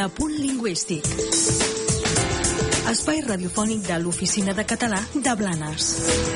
L'apunt lingüístic. Espai radiofònic de l'Oficina de Català de Blanes.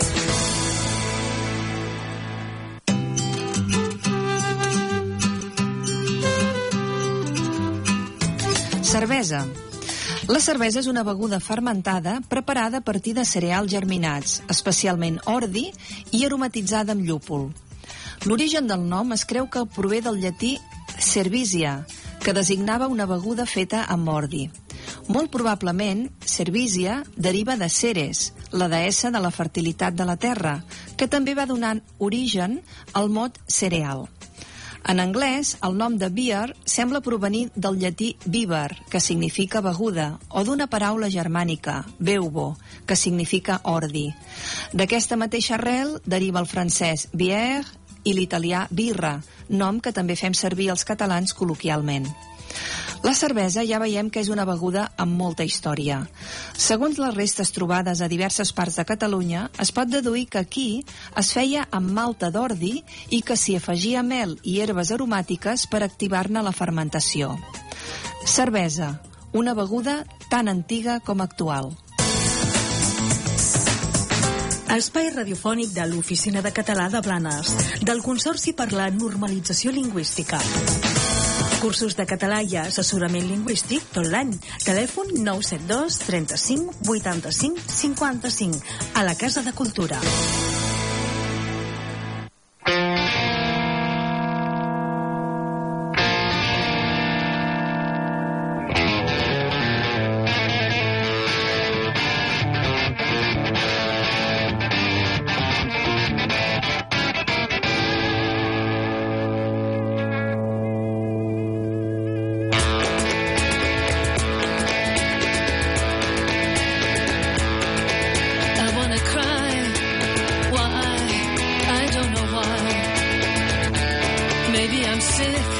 Cervesa. La cervesa és una beguda fermentada preparada a partir de cereals germinats, especialment ordi, i aromatitzada amb llúpol. L'origen del nom es creu que prové del llatí cervisia, que designava una beguda feta amb ordi. Molt probablement, cervisia deriva de Ceres, la deessa de la fertilitat de la terra, que també va donar origen al mot cereal. En anglès, el nom de beer sembla provenir del llatí biber, que significa beguda, o d'una paraula germànica, beubo, que significa ordi. D'aquesta mateixa arrel deriva el francès bière i l'italià birra, nom que també fem servir els catalans col·loquialment. La cervesa ja veiem que és una beguda amb molta història. Segons les restes trobades a diverses parts de Catalunya, es pot deduir que aquí es feia amb malta d'ordi i que s'hi afegia mel i herbes aromàtiques per activar-ne la fermentació. Cervesa, una beguda tan antiga com actual. Espai radiofònic de l'Oficina de Català de Blanes, del Consorci per la Normalització Lingüística. Cursos de català i assessorament lingüístic tot l'any. Telèfon 972 35 85 55 a la Casa de Cultura. Maybe I'm sick